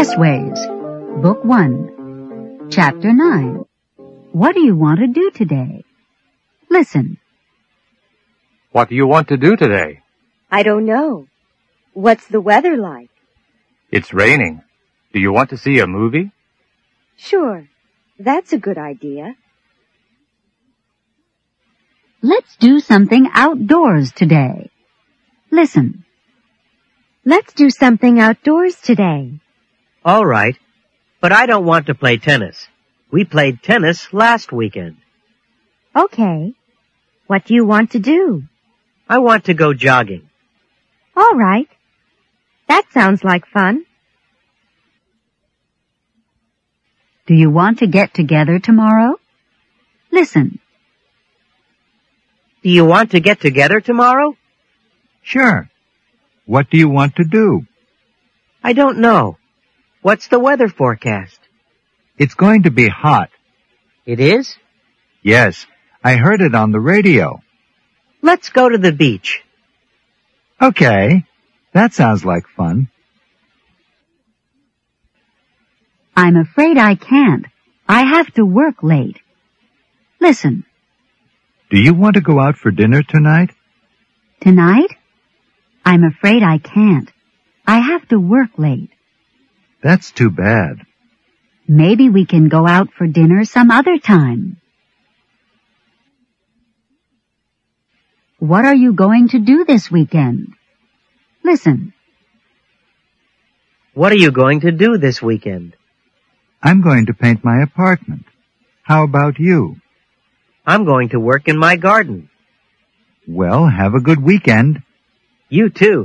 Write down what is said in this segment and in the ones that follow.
Essays, Book 1, Chapter 9. What do you want to do today? Listen. What do you want to do today? I don't know. What's the weather like? It's raining. Do you want to see a movie? Sure. That's a good idea. Let's do something outdoors today. Listen. Let's do something outdoors today. All right, but I don't want to play tennis. We played tennis last weekend. Okay. What do you want to do? I want to go jogging. All right. That sounds like fun. Do you want to get together tomorrow? Listen. Do you want to get together tomorrow? Sure. What do you want to do? I don't know. What's the weather forecast? It's going to be hot. It is? Yes, I heard it on the radio. Let's go to the beach. Okay, that sounds like fun. I'm afraid I can't. I have to work late. Listen. Do you want to go out for dinner tonight? Tonight? I'm afraid I can't. I have to work late. That's too bad. Maybe we can go out for dinner some other time. What are you going to do this weekend? Listen. What are you going to do this weekend? I'm going to paint my apartment. How about you? I'm going to work in my garden. Well, have a good weekend. You too.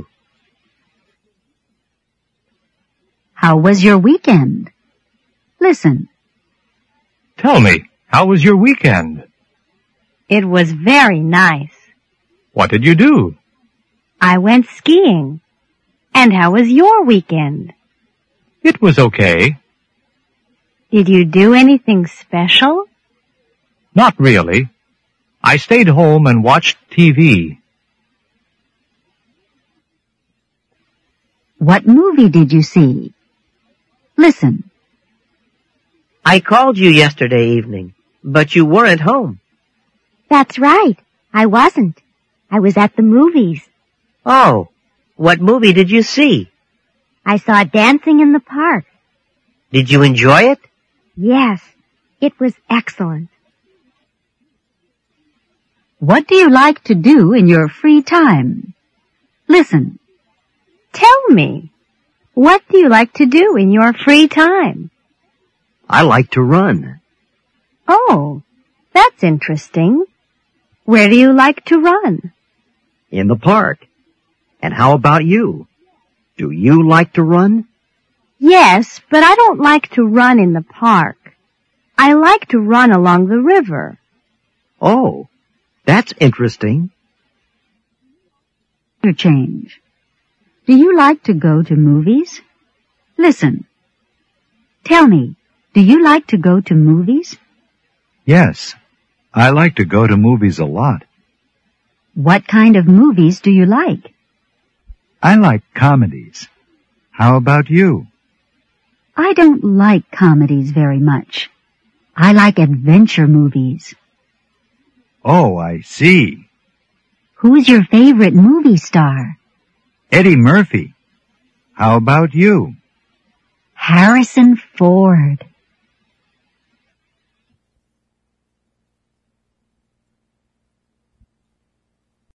How was your weekend? Listen. Tell me, how was your weekend? It was very nice. What did you do? I went skiing. And how was your weekend? It was okay. Did you do anything special? Not really. I stayed home and watched TV. What movie did you see? Listen. I called you yesterday evening, but you weren't home. That's right. I wasn't. I was at the movies. Oh, what movie did you see? I saw Dancing in the Park. Did you enjoy it? Yes, it was excellent. What do you like to do in your free time? Listen. Tell me, what do you like to do in your free time? I like to run. Oh, that's interesting. Where do you like to run? In the park. And how about you? Do you like to run? Yes, but I don't like to run in the park. I like to run along the river. Oh, that's interesting. Change. Do you like to go to movies? Listen. Tell me, do you like to go to movies? Yes, I like to go to movies a lot. What kind of movies do you like? I like comedies. How about you? I don't like comedies very much. I like adventure movies. Oh, I see. Who's your favorite movie star? Eddie Murphy. How about you? Harrison Ford.